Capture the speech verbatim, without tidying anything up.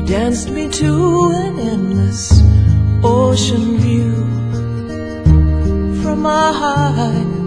danced me to an endless ocean view from my high